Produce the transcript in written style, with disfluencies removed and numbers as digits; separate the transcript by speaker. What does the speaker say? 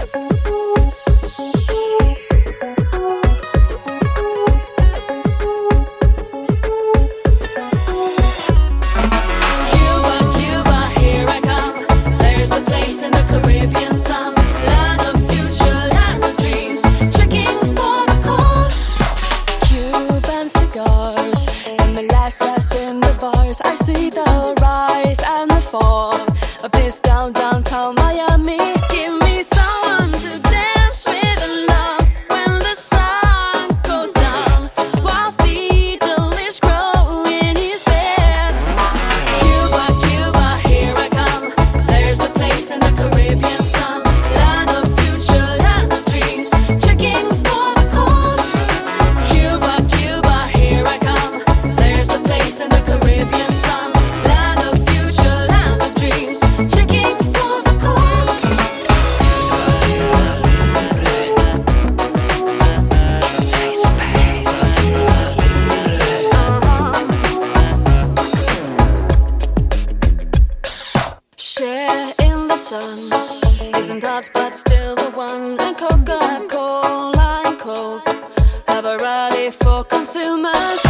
Speaker 1: Downtown Miami, give me someone to dance with love when the sun goes down, while fetus grow in his bed. Cuba, Cuba, here I come. There's a place in the Caribbean sun, land of future, land of dreams, checking for the coast. Cuba, Cuba, here I come. There's a place in the Caribbean sun, land of future, land of dreams, checking for the coast. Share in the sun, isn't hot but still the one. And Coca-Cola and Coke have a rally for consumers.